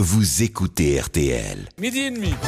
vous écoutez RTL. Midi et demi.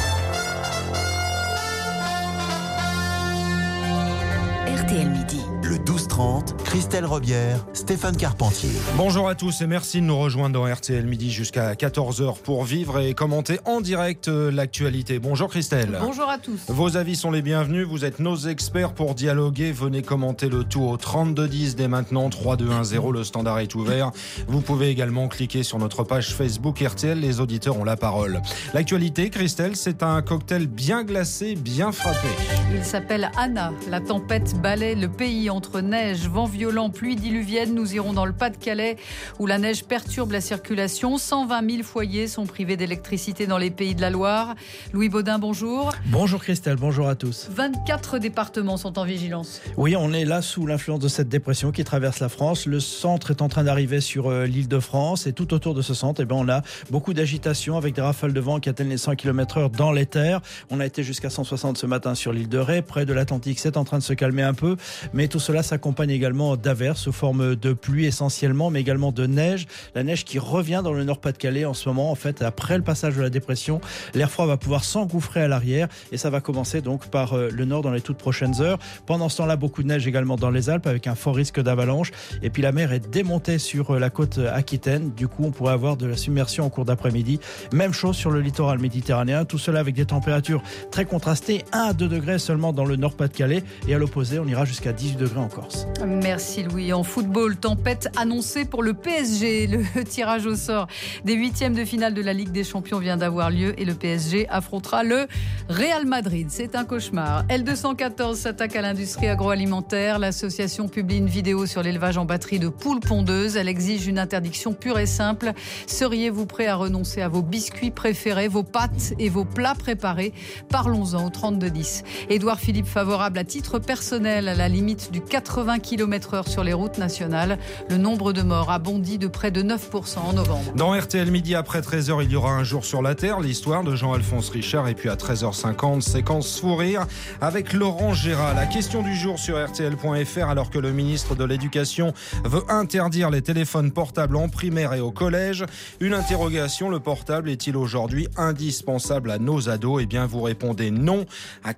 RTL Midi. Le 12-30, Christelle Robière, Stéphane Carpentier. Bonjour à tous et merci de nous rejoindre dans RTL Midi jusqu'à 14h pour vivre et commenter en direct l'actualité. Bonjour Christelle. Bonjour à tous. Vos avis sont les bienvenus, vous êtes nos experts pour dialoguer. Venez commenter le tout au 3210 dès maintenant, 3210, le standard est ouvert. Vous pouvez également cliquer sur notre page Facebook RTL, les auditeurs ont la parole. L'actualité, Christelle, c'est un cocktail bien glacé, bien frappé. Il s'appelle Anna. La tempête balaie le pays entre neige, vent violent, pluie diluvienne. Nous irons dans le Pas-de-Calais où la neige perturbe la circulation. 120 000 foyers sont privés d'électricité dans les Pays de la Loire. Louis Baudin, bonjour. Bonjour Christelle, bonjour à tous. 24 départements sont en vigilance. Oui, on est là sous l'influence de cette dépression qui traverse la France. Le centre est en train d'arriver sur l'Île-de-France et tout autour de ce centre, on a beaucoup d'agitation avec des rafales de vent qui atteignent les 100 km/h dans les terres. On a été jusqu'à 160 ce matin sur l'île de Ré, près de l'Atlantique. C'est en train de se calmer un peu, mais tout cela s'accompagne également d'averses sous forme de pluie essentiellement, mais également de neige. La neige qui revient dans le Nord-Pas-de-Calais en ce moment. En fait, après le passage de la dépression, l'air froid va pouvoir s'engouffrer à l'arrière et ça va commencer donc par le nord dans les toutes prochaines heures. Pendant ce temps-là, beaucoup de neige également dans les Alpes avec un fort risque d'avalanche. Et puis la mer est démontée sur la côte aquitaine. Du coup, on pourrait avoir de la submersion en cours d'après-midi. Même chose sur le littoral méditerranéen. Tout cela avec des températures très contrastées. 1 à 2 degrés seulement dans le Nord-Pas-de-Calais. Et à l'opposé, on ira jusqu'à 18 degrés en Corse. Merci Louis. En football, tempête annoncée pour le PSG. Le tirage au sort des 8e de finale de la Ligue des Champions vient d'avoir lieu et le PSG affrontera le Real Madrid. C'est un cauchemar. L214 s'attaque à l'industrie agroalimentaire. L'association publie une vidéo sur l'élevage en batterie de poules pondeuses. Elle exige une interdiction pure et simple. Seriez-vous prêt à renoncer à vos biscuits préférés, vos pâtes et vos plats préparés? Parlons-en au 3210. Édouard Philippe favorable à titre personnel à la limite du 80 km/h sur les routes nationales. Le nombre de morts a bondi de près de 9% en novembre. Dans RTL Midi après 13h, il y aura Un jour sur la Terre, l'histoire de Jean-Alphonse Richard. Et puis à 13h50, séquence fou rire avec Laurent Gérard. La question du jour sur RTL.fr, alors que le ministre de l'Éducation veut interdire les téléphones portables en primaire et au collège. Une interrogation, le portable est-il aujourd'hui indispensable à nos ados? Eh bien, vous répondez non à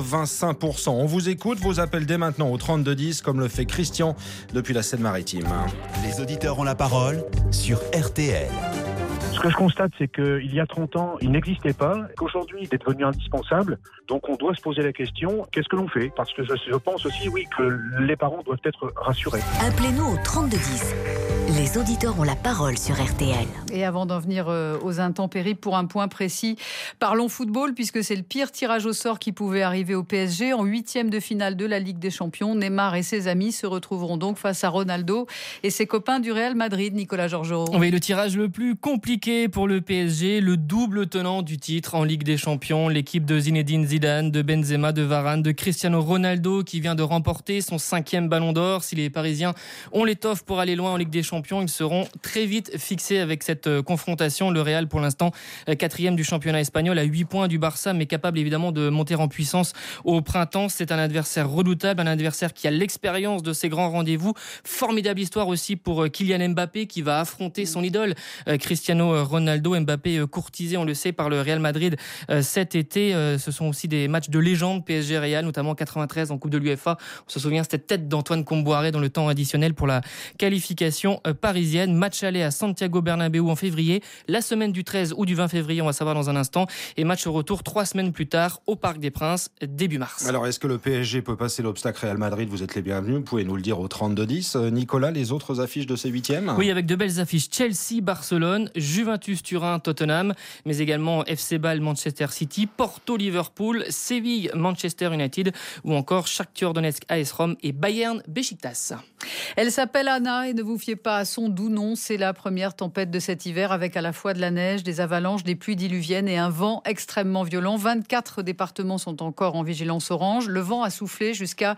85%. On vous écoute, vos appels dès maintenant au 3210, comme le fait Christian depuis la Seine-Maritime. Les auditeurs ont la parole sur RTL. Ce que je constate, c'est qu'il y a 30 ans, il n'existait pas, qu'aujourd'hui, il est devenu indispensable. Donc on doit se poser la question, qu'est-ce que l'on fait? Parce que je pense aussi, oui, que les parents doivent être rassurés. Appelez-nous au 3210. Les auditeurs ont la parole sur RTL. Et avant d'en venir aux intempéries, pour un point précis, parlons football, puisque c'est le pire tirage au sort qui pouvait arriver au PSG. En 8e de finale de la Ligue des Champions, Neymar et ses amis se retrouveront donc face à Ronaldo et ses copains du Real Madrid. Nicolas Georgerot. Oui, le tirage le plus compliqué pour le PSG, le double tenant du titre en Ligue des Champions, l'équipe de Zinedine Zidane, de Benzema, de Varane, de Cristiano Ronaldo qui vient de remporter son 5e ballon d'or. Si les Parisiens ont l'étoffe pour aller loin en Ligue des Champions, ils seront très vite fixés avec cette confrontation. Le Real, pour l'instant, 4e du championnat espagnol, à 8 points du Barça, mais capable évidemment de monter en puissance au printemps. C'est un adversaire redoutable, un adversaire qui a l'expérience de ces grands rendez-vous. Formidable histoire aussi pour Kylian Mbappé qui va affronter son idole Cristiano Ronaldo. Mbappé courtisé, on le sait, par le Real Madrid cet été. Ce sont aussi des matchs de légende PSG-Real, notamment en 93 en Coupe de l'UEFA. On se souvient, cette tête d'Antoine Comboiré dans le temps additionnel pour la qualification parisienne. Match aller à Santiago Bernabéu en février, la semaine du 13 ou du 20 février, on va savoir dans un instant. Et match au retour 3 semaines plus tard au Parc des Princes, début mars. Alors, est-ce que le PSG peut passer l'obstacle Real Madrid? Vous êtes les bienvenus, vous pouvez nous le dire au 3210. Nicolas, les autres affiches de ces 8e? Oui, avec de belles affiches. Chelsea, Barcelone, Juventus, Turin, Tottenham, mais également FC Bâle, Manchester City, Porto, Liverpool, Séville, Manchester United ou encore Shakhtar Donetsk, AS Rome et Bayern, Beşiktaş. Elle s'appelle Anna et ne vous fiez pas à son doux nom. C'est la première tempête de cet hiver avec à la fois de la neige, des avalanches, des pluies diluviennes et un vent extrêmement violent. 24 départements sont encore en vigilance orange. Le vent a soufflé jusqu'à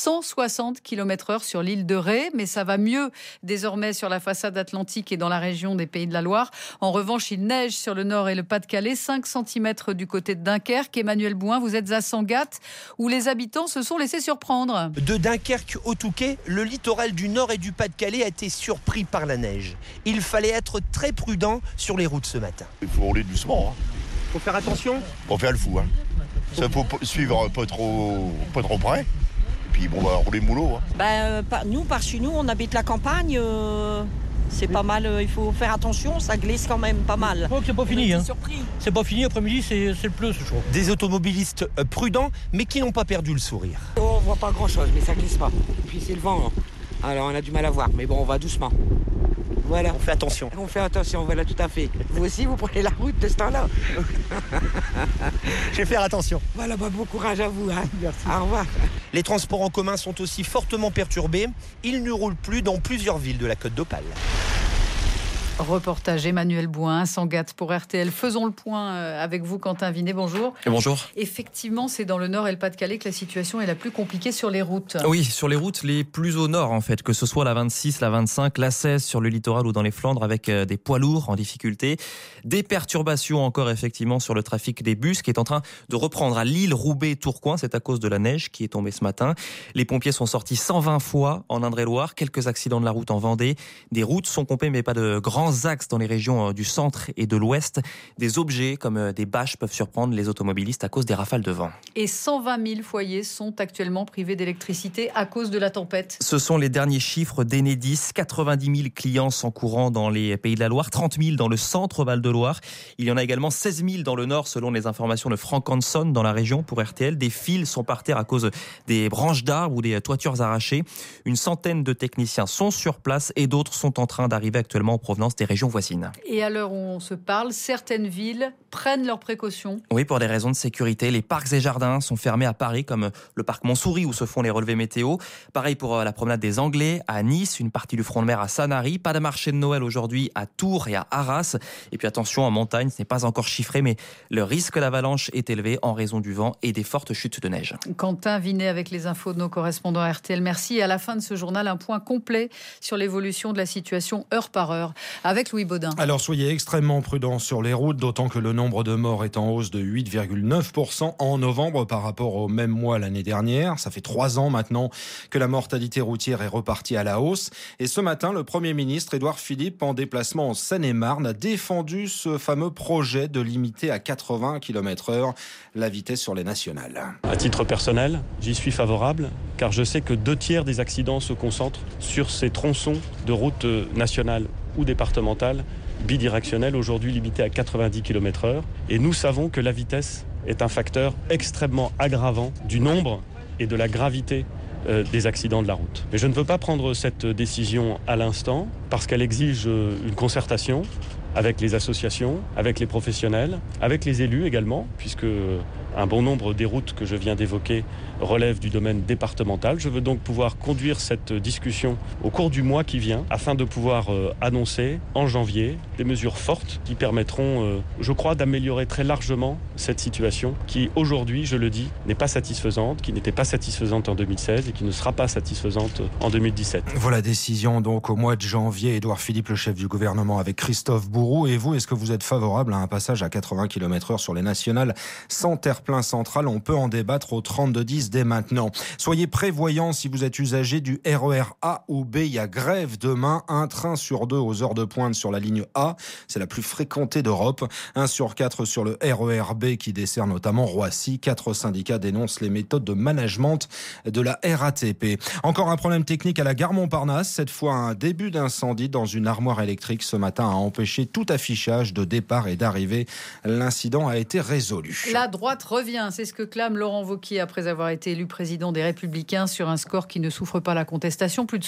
160 km/h sur l'île de Ré, mais ça va mieux désormais sur la façade atlantique et dans la région des Pays de la Loire. En revanche, il neige sur le nord et le Pas-de-Calais, 5 cm du côté de Dunkerque. Emmanuel Bouin, vous êtes à Sangatte, où les habitants se sont laissés surprendre. De Dunkerque au Touquet, le littoral du nord et du Pas-de-Calais a été surpris pris par la neige. Il fallait être très prudent sur les routes ce matin. Il faut rouler doucement. Faut faire attention. Faut faire le fou. Ça faut suivre pas trop près. Et puis on va rouler mollo. Nous, par chez nous, on habite la campagne. C'est pas mal, il faut faire attention, ça glisse quand même pas mal. Oh, c'est pas fini, c'est pas fini, après-midi c'est le plus, je trouve. Des automobilistes prudents, mais qui n'ont pas perdu le sourire. On voit pas grand-chose, mais ça glisse pas. Et puis c'est le vent, alors on a du mal à voir, mais bon, on va doucement. Voilà. On fait attention. On fait attention, voilà, tout à fait. Vous aussi, vous prenez la route de ce temps-là. Je vais faire attention. Voilà, bon courage à vous. Merci. Au revoir. Les transports en commun sont aussi fortement perturbés. Ils ne roulent plus dans plusieurs villes de la Côte d'Opale. Reportage Emmanuel Bouin, Sangatte pour RTL. Faisons le point avec vous, Quentin Vinet. Bonjour. Et bonjour. Effectivement, c'est dans le Nord et le Pas-de-Calais que la situation est la plus compliquée sur les routes. Oui, sur les routes les plus au nord, en fait, que ce soit la 26, la 25, la 16 sur le littoral ou dans les Flandres, avec des poids lourds en difficulté. Des perturbations encore, effectivement, sur le trafic des bus qui est en train de reprendre à Lille, Roubaix, Tourcoing. C'est à cause de la neige qui est tombée ce matin. Les pompiers sont sortis 120 fois en Indre-et-Loire. Quelques accidents de la route en Vendée. Des routes sont pompées, mais pas de grands axes dans les régions du centre et de l'ouest. Des objets comme des bâches peuvent surprendre les automobilistes à cause des rafales de vent. Et 120 000 foyers sont actuellement privés d'électricité à cause de la tempête. Ce sont les derniers chiffres d'Enedis. 90 000 clients sans courant dans les Pays de la Loire, 30 000 dans le centre Val-de-Loire. Il y en a également 16 000 dans le nord selon les informations de Franck Hanson dans la région pour RTL. Des fils sont par terre à cause des branches d'arbres ou des toitures arrachées. Une centaine de techniciens sont sur place et d'autres sont en train d'arriver actuellement en provenance des régions voisines. Et à l'heure où on se parle, certaines villes prennent leurs précautions. Oui, pour des raisons de sécurité. Les parcs et jardins sont fermés à Paris, comme le parc Montsouris où se font les relevés météo. Pareil pour la promenade des Anglais à Nice, une partie du front de mer à Sanary. Pas de marché de Noël aujourd'hui à Tours et à Arras. Et puis attention, en montagne, ce n'est pas encore chiffré, mais le risque d'avalanche est élevé en raison du vent et des fortes chutes de neige. Quentin Vinet avec les infos de nos correspondants RTL. Merci. Et à la fin de ce journal, un point complet sur l'évolution de la situation heure par heure avec Louis Baudin. Alors soyez extrêmement prudents sur les routes, d'autant que le nombre de morts est en hausse de 8,9% en novembre par rapport au même mois l'année dernière. Ça fait 3 ans maintenant que la mortalité routière est repartie à la hausse. Et ce matin, le Premier ministre Édouard Philippe, en déplacement en Seine-et-Marne, a défendu ce fameux projet de limiter à 80 km/h la vitesse sur les nationales. À titre personnel, j'y suis favorable, car je sais que 2/3 des accidents se concentrent sur ces tronçons de routes nationales ou départementales bidirectionnelles, aujourd'hui limitées à 90 km/h. Et nous savons que la vitesse est un facteur extrêmement aggravant du nombre et de la gravité des accidents de la route. Mais je ne veux pas prendre cette décision à l'instant, parce qu'elle exige une concertation avec les associations, avec les professionnels, avec les élus également, puisque un bon nombre des routes que je viens d'évoquer relèvent du domaine départemental. Je veux donc pouvoir conduire cette discussion au cours du mois qui vient, afin de pouvoir annoncer en janvier des mesures fortes qui permettront, je crois, d'améliorer très largement cette situation qui, aujourd'hui, je le dis, n'est pas satisfaisante, qui n'était pas satisfaisante en 2016 et qui ne sera pas satisfaisante en 2017. Voilà, décision donc au mois de janvier. Édouard Philippe, le chef du gouvernement, avec Christophe Bourou. Et vous, est-ce que vous êtes favorable à un passage à 80 km/h sur les nationales sans terre-plein central? On peut en débattre au 32-10 dès maintenant. Soyez prévoyants si vous êtes usager du RER A ou B. Il y a grève demain. Un train sur 2 aux heures de pointe sur la ligne A. C'est la plus fréquentée d'Europe. 1 sur 4 sur le RER B qui dessert notamment Roissy. 4 syndicats dénoncent les méthodes de management de la RATP. Encore un problème technique à la gare Montparnasse. Cette fois, un début d'incendie dans une armoire électrique ce matin a empêché tout affichage de départ et d'arrivée. L'incident a été résolu. La droite revient, c'est ce que clame Laurent Wauquiez après avoir été élu président des Républicains sur un score qui ne souffre pas la contestation, plus de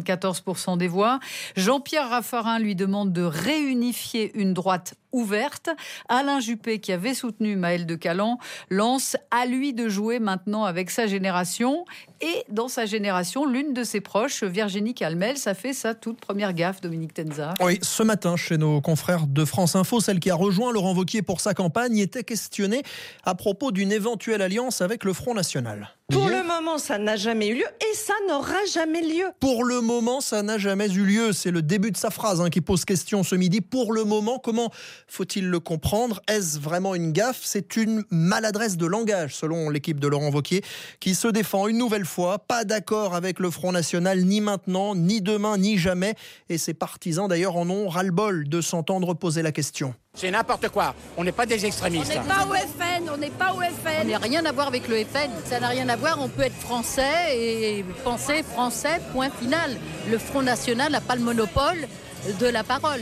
74% des voix. Jean-Pierre Raffarin lui demande de réunifier une droite ouverte. Alain Juppé, qui avait soutenu Maël de Calan, lance à lui de jouer maintenant avec sa génération. Et dans sa génération, l'une de ses proches, Virginie Calmel, ça fait sa toute première gaffe, Dominique Tenza. Oui, ce matin, chez nos confrères de France Info, celle qui a rejoint Laurent Wauquiez pour sa campagne était questionnée à propos propos d'une éventuelle alliance avec le Front National. Pour le moment, ça n'a jamais eu lieu et ça n'aura jamais lieu. Pour le moment, ça n'a jamais eu lieu. C'est le début de sa phrase qui pose question ce midi. Pour le moment, comment faut-il le comprendre ? Est-ce vraiment une gaffe ? C'est une maladresse de langage, selon l'équipe de Laurent Wauquiez, qui se défend une nouvelle fois. Pas d'accord avec le Front National, ni maintenant, ni demain, ni jamais. Et ses partisans, d'ailleurs, en ont ras-le-bol de s'entendre poser la question. C'est n'importe quoi. On n'est pas des extrémistes. On n'est pas au FN, on n'est pas au FN. On n'a rien à voir avec le FN. Ça n'a rien à voir. On peut être français et penser français, point final. Le Front National n'a pas le monopole de la parole.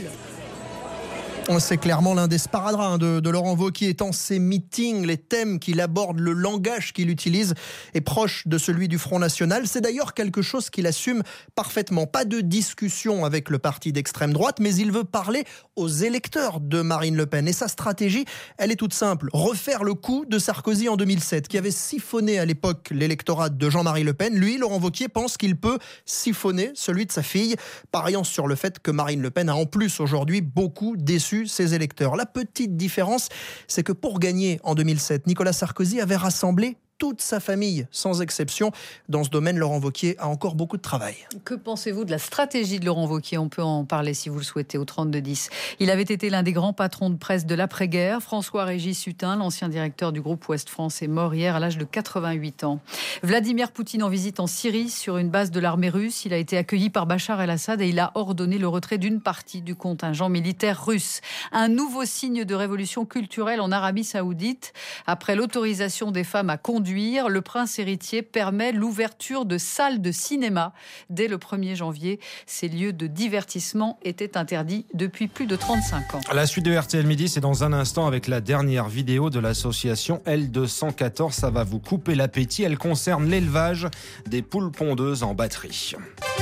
C'est clairement l'un des sparadraps de Laurent Wauquiez, étant ses meetings, les thèmes qu'il aborde, le langage qu'il utilise est proche de celui du Front National. C'est d'ailleurs quelque chose qu'il assume parfaitement. Pas de discussion avec le parti d'extrême droite, mais il veut parler aux électeurs de Marine Le Pen. Et sa stratégie, elle est toute simple. Refaire le coup de Sarkozy en 2007, qui avait siphonné à l'époque l'électorat de Jean-Marie Le Pen. Lui, Laurent Wauquiez, pense qu'il peut siphonner celui de sa fille, pariant sur le fait que Marine Le Pen a en plus aujourd'hui beaucoup déçu ses électeurs. La petite différence, c'est que pour gagner en 2007, Nicolas Sarkozy avait rassemblé toute sa famille, sans exception. Dans ce domaine, Laurent Wauquiez a encore beaucoup de travail. Que pensez-vous de la stratégie de Laurent Wauquiez ? On peut en parler si vous le souhaitez au 32-10. Il avait été l'un des grands patrons de presse de l'après-guerre. François-Régis Hutin, l'ancien directeur du groupe Ouest France, est mort hier à l'âge de 88 ans. Vladimir Poutine en visite en Syrie sur une base de l'armée russe. Il a été accueilli par Bachar el-Assad et il a ordonné le retrait d'une partie du contingent militaire russe. Un nouveau signe de révolution culturelle en Arabie Saoudite. Après l'autorisation des femmes à conduire, le prince héritier permet l'ouverture de salles de cinéma. Dès le 1er janvier, ces lieux de divertissement étaient interdits depuis plus de 35 ans. La suite de RTL Midi, c'est dans un instant avec la dernière vidéo de l'association L214. Ça va vous couper l'appétit. Elle concerne l'élevage des poules pondeuses en batterie.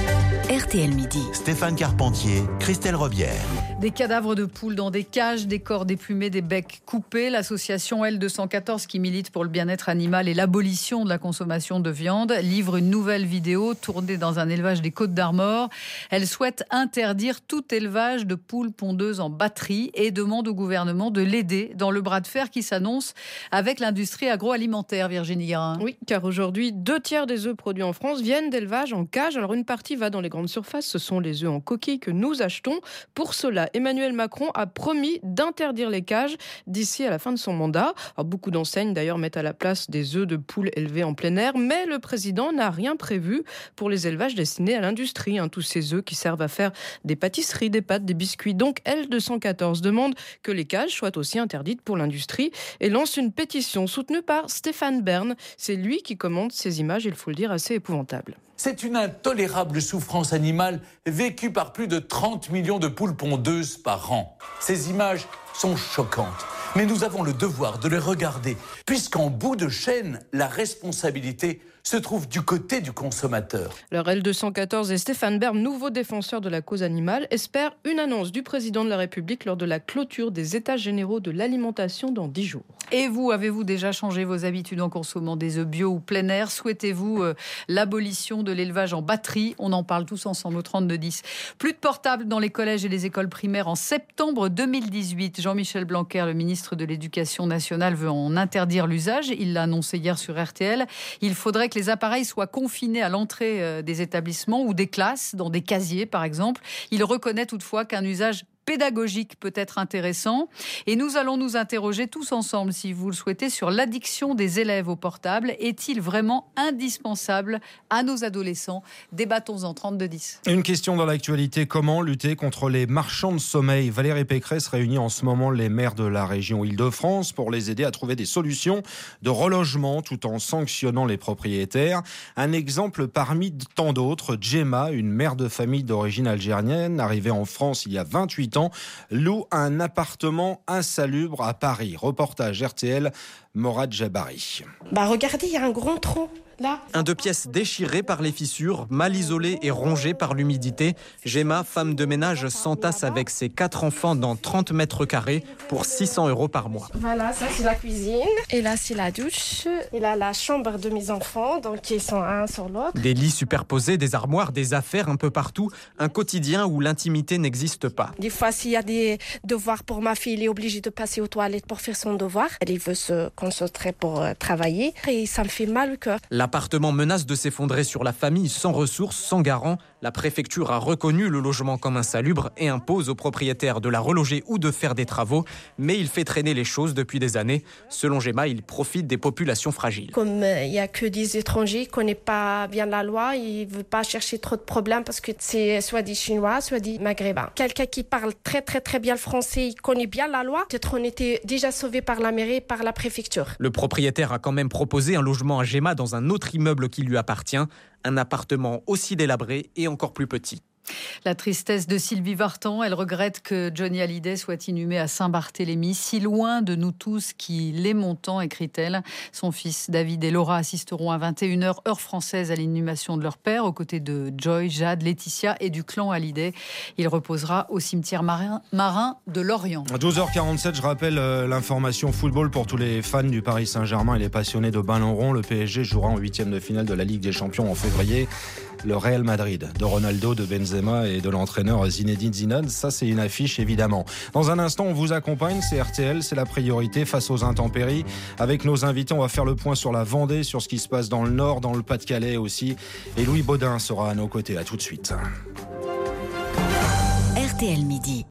RTL Midi. Stéphane Carpentier, Christelle Robière. Des cadavres de poules dans des cages, des corps déplumés, des becs coupés. L'association L214, qui milite pour le bien-être animal et l'abolition de la consommation de viande, livre une nouvelle vidéo tournée dans un élevage des Côtes-d'Armor. Elle souhaite interdire tout élevage de poules pondeuses en batterie et demande au gouvernement de l'aider dans le bras de fer qui s'annonce avec l'industrie agroalimentaire. Virginie Guérin. Oui, car aujourd'hui, 2/3 des œufs produits en France viennent d'élevage en cage. Alors une partie va dans les grandes surfaces, ce sont les œufs en coquille que nous achetons. Pour cela, Emmanuel Macron a promis d'interdire les cages d'ici à la fin de son mandat. Alors, beaucoup d'enseignes d'ailleurs mettent à la place des œufs de poules élevés en plein air, mais le président n'a rien prévu pour les élevages destinés à l'industrie. Tous ces œufs qui servent à faire des pâtisseries, des pâtes, des biscuits. Donc L214 demande que les cages soient aussi interdites pour l'industrie et lance une pétition soutenue par Stéphane Bern. C'est lui qui commande ces images, il faut le dire, assez épouvantables. C'est une intolérable souffrance animale vécue par plus de 30 millions de poules pondeuses par an. Ces images sont choquantes, mais nous avons le devoir de les regarder, puisqu'en bout de chaîne, la responsabilité se trouve du côté du consommateur. Alors L214 et Stéphane Bern, nouveau défenseur de la cause animale, espèrent une annonce du président de la République lors de la clôture des États généraux de l'alimentation dans 10 jours. Et vous, avez-vous déjà changé vos habitudes en consommant des œufs bio ou plein air ? Souhaitez-vous l'abolition de l'élevage en batterie ? On en parle tous ensemble au 32-10. Plus de portables dans les collèges et les écoles primaires en septembre 2018. Jean-Michel Blanquer, le ministre de l'Éducation nationale, veut en interdire l'usage. Il l'a annoncé hier sur RTL. Il faudrait que les appareils soient confinés à l'entrée des établissements ou des classes, dans des casiers par exemple. Il reconnaît toutefois qu'un usage pédagogique peut être intéressant. Et nous allons nous interroger tous ensemble, si vous le souhaitez, sur l'addiction des élèves au portable. Est-il vraiment indispensable à nos adolescents ? Débattons-en 32-10. Une question dans l'actualité, comment lutter contre les marchands de sommeil ? Valérie Pécresse réunit en ce moment les maires de la région Île-de-France pour les aider à trouver des solutions de relogement tout en sanctionnant les propriétaires. Un exemple parmi tant d'autres, Gemma, une mère de famille d'origine algérienne, arrivée en France il y a 28 ans, loue un appartement insalubre à Paris. Reportage RTL, Morad Jabari. Regardez, il y a un grand trou. Là. Un 2 pièces déchiré par les fissures, mal isolé et rongé par l'humidité. Gemma, femme de ménage, s'entasse avec ses 4 enfants dans 30 mètres carrés pour 600 € par mois. Voilà, ça c'est la cuisine. Et là c'est la douche. Et là la chambre de mes enfants, donc ils sont un sur l'autre. Des lits superposés, des armoires, des affaires un peu partout. Un quotidien où l'intimité n'existe pas. Des fois, s'il y a des devoirs pour ma fille, elle est obligée de passer aux toilettes pour faire son devoir. Elle veut se concentrer pour travailler. Et ça me fait mal au cœur. L'appartement menace de s'effondrer sur la famille sans ressources, sans garant. La préfecture a reconnu le logement comme insalubre et impose aux propriétaires de la reloger ou de faire des travaux. Mais il fait traîner les choses depuis des années. Selon Gemma, il profite des populations fragiles. Comme il n'y a que des étrangers, ils ne connaissent pas bien la loi, ils ne veulent pas chercher trop de problèmes parce que c'est soit des Chinois, soit des Maghrébins. Quelqu'un qui parle très très très bien le français, il connaît bien la loi, peut-être on était déjà sauvé par la mairie et par la préfecture. Le propriétaire a quand même proposé un logement à Gemma dans un autre immeuble qui lui appartient, un appartement aussi délabré et encore plus petit. La tristesse de Sylvie Vartan, elle regrette que Johnny Hallyday soit inhumé à Saint-Barthélemy, si loin de nous tous qui l'aimons tant, écrit-elle. Son fils David et Laura assisteront à 21h, heure française, à l'inhumation de leur père, aux côtés de Joy, Jade, Laetitia et du clan Hallyday. Il reposera au cimetière marin de Lorient. À 12h47, je rappelle l'information football pour tous les fans du Paris Saint-Germain et les passionnés de ballon rond. Le PSG jouera en 8e de finale de la Ligue des Champions en février. Le Real Madrid de Ronaldo, de Benzema et de l'entraîneur Zinedine Zidane. Ça, c'est une affiche, évidemment. Dans un instant, on vous accompagne. C'est RTL, c'est la priorité face aux intempéries. Avec nos invités, on va faire le point sur la Vendée, sur ce qui se passe dans le Nord, dans le Pas-de-Calais aussi. Et Louis Baudin sera à nos côtés. À tout de suite. RTL Midi.